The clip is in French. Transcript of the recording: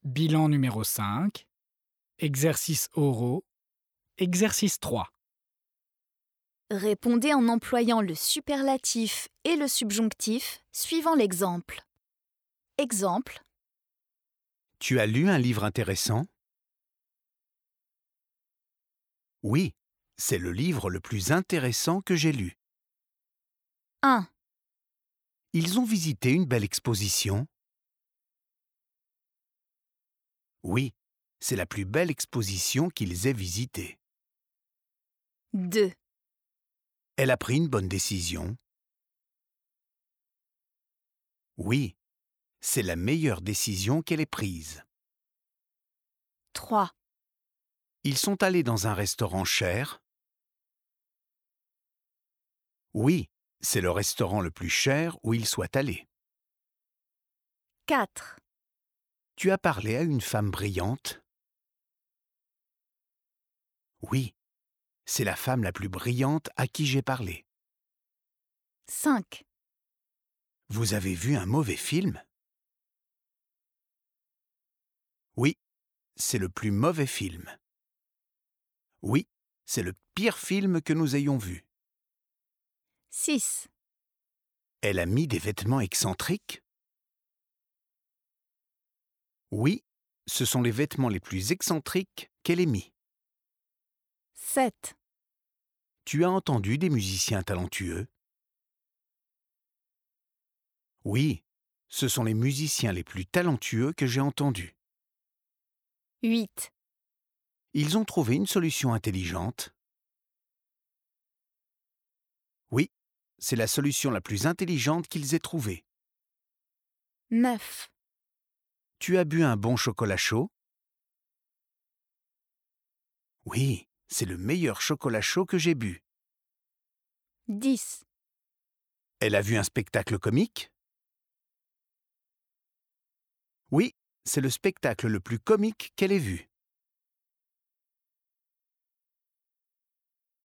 Bilan numéro 5. Exercices oraux. Exercice 3. Répondez en employant le superlatif et le subjonctif suivant l'exemple. Exemple, Tu as lu un livre intéressant? Oui, c'est le livre le plus intéressant que j'ai lu. 1, Ils ont visité une belle exposition? Oui, c'est la plus belle exposition qu'ils aient visitée. 2, Elle a pris une bonne décision? Oui, c'est la meilleure décision qu'elle ait prise. 3, Ils sont allés dans un restaurant cher? Oui, c'est le restaurant le plus cher où ils soient allés. 4, Tu as parlé à une femme brillante? Oui, c'est la femme la plus brillante à qui j'ai parlé. 5, Vous avez vu un mauvais film? Oui, c'est le plus mauvais film. Oui, c'est le pire film que nous ayons vu. 6, Elle a mis des vêtements excentriques? Oui, ce sont les vêtements les plus excentriques qu'elle ait mis. 7, Tu as entendu des musiciens talentueux? Oui, ce sont les musiciens les plus talentueux que j'ai entendus. 8, Ils ont trouvé une solution intelligente? Oui, c'est la solution la plus intelligente qu'ils aient trouvée. 9, Tu as bu un bon chocolat chaud? Oui, c'est le meilleur chocolat chaud que j'ai bu. 10, Elle a vu un spectacle comique? Oui, c'est le spectacle le plus comique qu'elle ait vu.